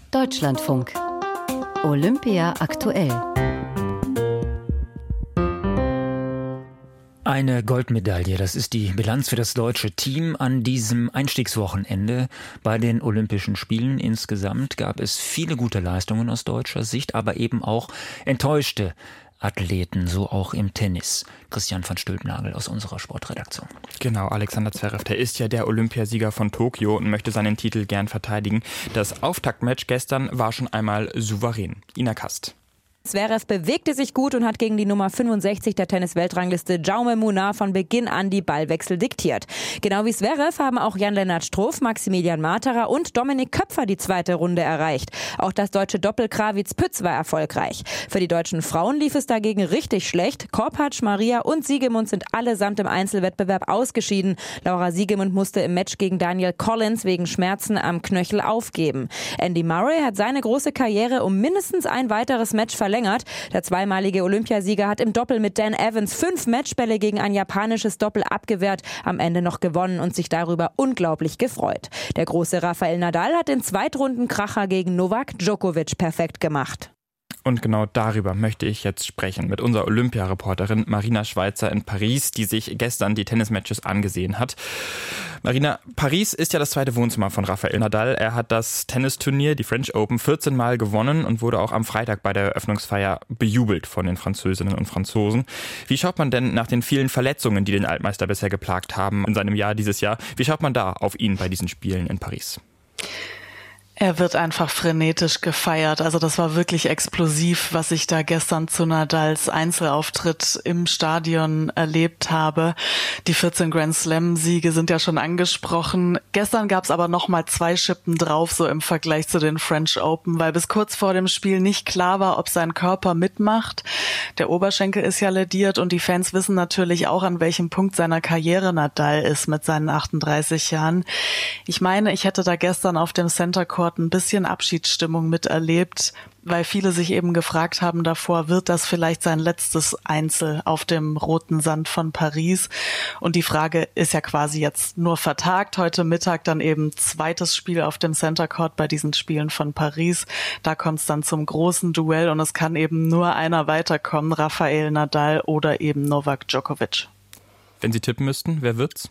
Deutschlandfunk. Olympia aktuell. Eine Goldmedaille, das ist die Bilanz für das deutsche Team an diesem Einstiegswochenende bei den Olympischen Spielen. Insgesamt gab es viele gute Leistungen aus deutscher Sicht, aber eben auch enttäuschte Athleten, so auch im Tennis. Christian van Stülpnagel aus unserer Sportredaktion. Genau, Alexander Zverev, der ist ja der Olympiasieger von Tokio und möchte seinen Titel gern verteidigen. Das Auftaktmatch gestern war schon einmal souverän. Ina Kast. Zverev bewegte sich gut und hat gegen die Nummer 65 der Tennis-Weltrangliste Jaume Munar von Beginn an die Ballwechsel diktiert. Genau wie Zverev haben auch Jan-Lennart Struff, Maximilian Marterer und Dominik Köpfer die zweite Runde erreicht. Auch das deutsche Doppel Krawitz-Pütz war erfolgreich. Für die deutschen Frauen lief es dagegen richtig schlecht. Korpatsch, Maria und Siegemund sind allesamt im Einzelwettbewerb ausgeschieden. Laura Siegemund musste im Match gegen Danielle Collins wegen Schmerzen am Knöchel aufgeben. Andy Murray hat seine große Karriere um mindestens ein weiteres Match verlängert. Der zweimalige Olympiasieger hat im Doppel mit Dan Evans 5 Matchbälle gegen ein japanisches Doppel abgewehrt, am Ende noch gewonnen und sich darüber unglaublich gefreut. Der große Rafael Nadal hat den Zweitrundenkracher gegen Novak Djokovic perfekt gemacht. Und genau darüber möchte ich jetzt sprechen mit unserer Olympiareporterin Marina Schweizer in Paris, die sich gestern die Tennismatches angesehen hat. Marina, Paris ist ja das zweite Wohnzimmer von Rafael Nadal. Er hat das Tennisturnier, die French Open, 14 Mal gewonnen und wurde auch am Freitag bei der Eröffnungsfeier bejubelt von den Französinnen und Franzosen. Wie schaut man denn nach den vielen Verletzungen, die den Altmeister bisher geplagt haben in seinem Jahr dieses Jahr, wie schaut man da auf ihn bei diesen Spielen in Paris? Er wird einfach frenetisch gefeiert. Also das war wirklich explosiv, was ich da gestern zu Nadals Einzelauftritt im Stadion erlebt habe. Die 14 Grand Slam-Siege sind ja schon angesprochen. Gestern gab es aber nochmal 2 Schippen drauf, so im Vergleich zu den French Open, weil bis kurz vor dem Spiel nicht klar war, ob sein Körper mitmacht. Der Oberschenkel ist ja lädiert und die Fans wissen natürlich auch, an welchem Punkt seiner Karriere Nadal ist mit seinen 38 Jahren. Ich meine, ich hätte da gestern auf dem Center Court ein bisschen Abschiedsstimmung miterlebt, weil viele sich eben gefragt haben davor, wird das vielleicht sein letztes Einzel auf dem roten Sand von Paris? Und die Frage ist ja quasi jetzt nur vertagt. Heute Mittag dann eben zweites Spiel auf dem Center Court bei diesen Spielen von Paris. Da kommt es dann zum großen Duell und es kann eben nur einer weiterkommen, Rafael Nadal oder eben Novak Djokovic. Wenn Sie tippen müssten, wer wird's?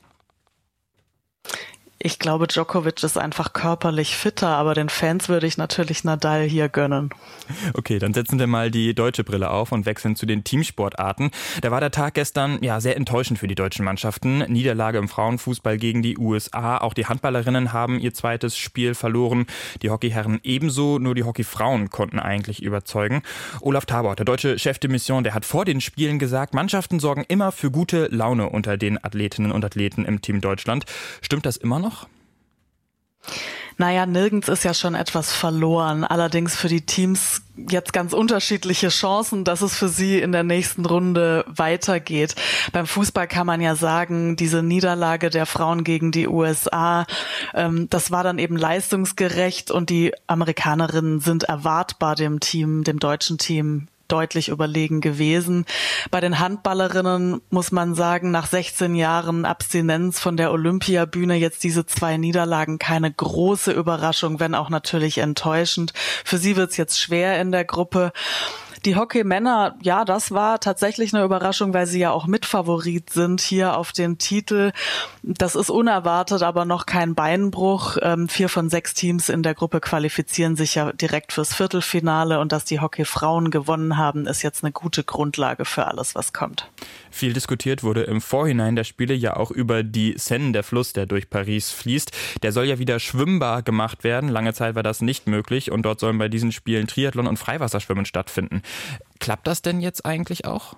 Ich glaube, Djokovic ist einfach körperlich fitter, aber den Fans würde ich natürlich Nadal hier gönnen. Okay, dann setzen wir mal die deutsche Brille auf und wechseln zu den Teamsportarten. Da war der Tag gestern sehr enttäuschend für die deutschen Mannschaften. Niederlage im Frauenfußball gegen die USA. Auch die Handballerinnen haben ihr zweites Spiel verloren. Die Hockeyherren ebenso, nur die Hockeyfrauen konnten eigentlich überzeugen. Olaf Tabor, der deutsche Chef de Mission, der hat vor den Spielen gesagt, Mannschaften sorgen immer für gute Laune unter den Athletinnen und Athleten im Team Deutschland. Stimmt das immer noch? Naja, nirgends ist ja schon etwas verloren. Allerdings für die Teams jetzt ganz unterschiedliche Chancen, dass es für sie in der nächsten Runde weitergeht. Beim Fußball kann man ja sagen, diese Niederlage der Frauen gegen die USA, das war dann eben leistungsgerecht und die Amerikanerinnen sind erwartbar dem deutschen Team deutlich überlegen gewesen. Bei den Handballerinnen muss man sagen, nach 16 Jahren Abstinenz von der Olympiabühne jetzt diese 2 Niederlagen keine große Überraschung, wenn auch natürlich enttäuschend. Für sie wird's jetzt schwer in der Gruppe. Die Hockeymänner, ja, das war tatsächlich eine Überraschung, weil sie ja auch Mitfavorit sind hier auf den Titel. Das ist unerwartet, aber noch kein Beinbruch. 4 von 6 Teams in der Gruppe qualifizieren sich ja direkt fürs Viertelfinale und dass die Hockeyfrauen gewonnen haben, ist jetzt eine gute Grundlage für alles, was kommt. Viel diskutiert wurde im Vorhinein der Spiele ja auch über die Seine, der Fluss, der durch Paris fließt. Der soll ja wieder schwimmbar gemacht werden. Lange Zeit war das nicht möglich und dort sollen bei diesen Spielen Triathlon und Freiwasserschwimmen stattfinden. Klappt das denn jetzt eigentlich auch?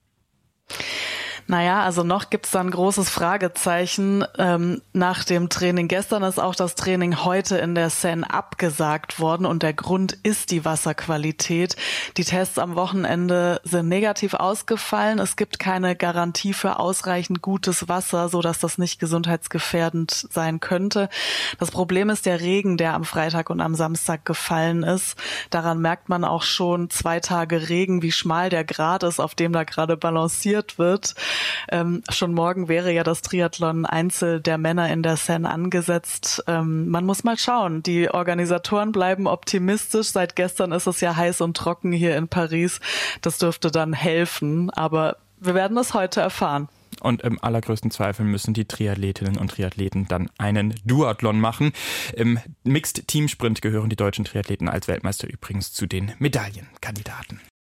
Naja, also noch gibt's da ein großes Fragezeichen. Nach dem Training gestern ist auch das Training heute in der Seine abgesagt worden und der Grund ist die Wasserqualität. Die Tests am Wochenende sind negativ ausgefallen. Es gibt keine Garantie für ausreichend gutes Wasser, sodass das nicht gesundheitsgefährdend sein könnte. Das Problem ist der Regen, der am Freitag und am Samstag gefallen ist. Daran merkt man auch schon 2 Tage Regen, wie schmal der Grat ist, auf dem da gerade balanciert wird. Schon morgen wäre ja das Triathlon-Einzel der Männer in der Seine angesetzt. Man muss mal schauen. Die Organisatoren bleiben optimistisch. Seit gestern ist es ja heiß und trocken hier in Paris. Das dürfte dann helfen, aber wir werden es heute erfahren. Und im allergrößten Zweifel müssen die Triathletinnen und Triathleten dann einen Duathlon machen. Im Mixed-Teamsprint gehören die deutschen Triathleten als Weltmeister übrigens zu den Medaillenkandidaten.